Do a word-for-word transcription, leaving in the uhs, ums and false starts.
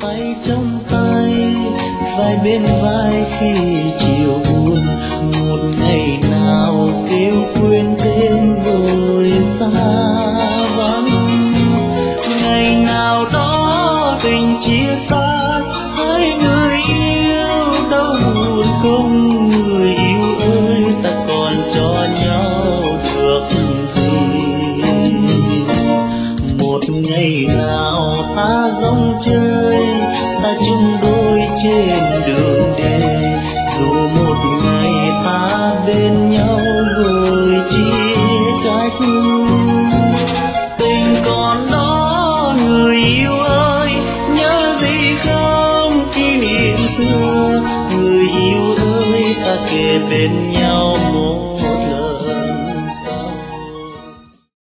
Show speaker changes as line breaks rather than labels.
tay trong tay, vai bên vai khi chiều buồn. Một ngày nào kêu quên tên rồi xa vắng, ngày nào đó tình chia xa, hai người yêu đâu buồn không. Người yêu ơi, ta còn cho nhau được gì? Một ngày nào ta rong chơi